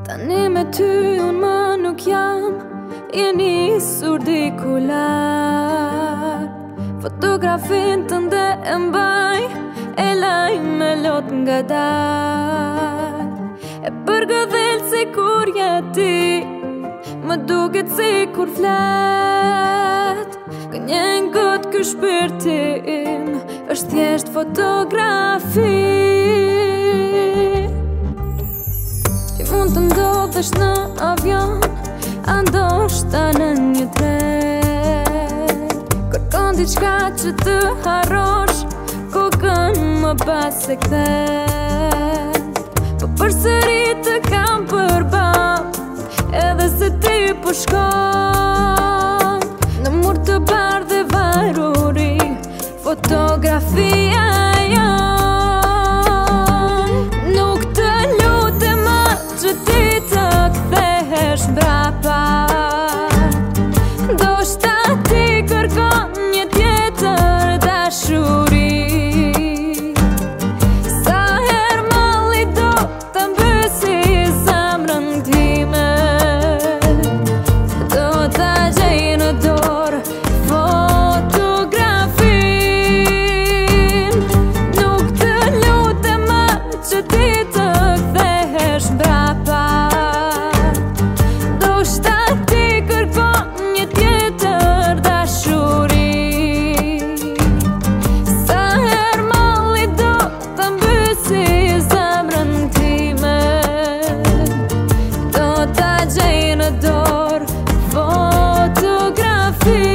Tani me ty unë më nuk jam, je nisur diku larg. Fotografin tënde e mbaj, e laj me lot nga dal. E përgëdhel si kur je ti, më duket si kur flet. Gënjen këtë ky shpirti im, është thjesht fotografi. Ti mund të ndodhesh në avion, a ndoshta në një tren. Kërkon diçka që të harrosh, kokën më pas se kthen. Po përsëri të kam përballë, edhe se ti po shkon në mur të bardhë dhe varuri, fotografia jon. Nuk të lutem më që ti të kthehesh mbrapa, ndoshta ti kërkon një tjetër dashuri. Sa herë malli do të mbësi zemrën time, do ta gjej në dorë fotografin. Nuk të lutem më që ti të kthehesh mbrapa, ndoshta ti kërkon një tjetër dashuri. Sa herë malli do të mbësi zemrën time, do ta gjej në dorë fotografin.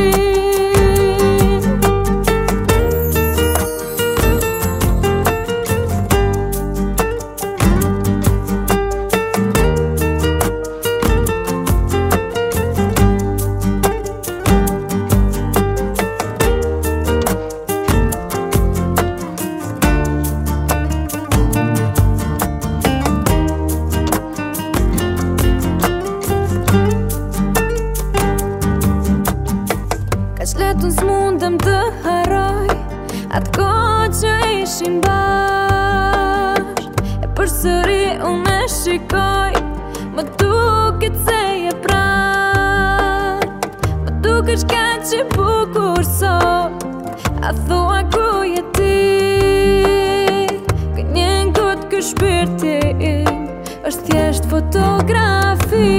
Kaq letun s'mundem të harroj atë kohë që ishim bashk. E përsëri unë e shikoj, më duket se je pranë. Më dukesh kaq e bukur sot, a thua ku je ti? Gënjen kot ky shpirti im, është thjesht fotografi.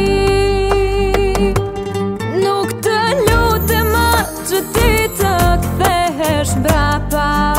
Nuk të lutem më që ti të kthehesh mbrapa,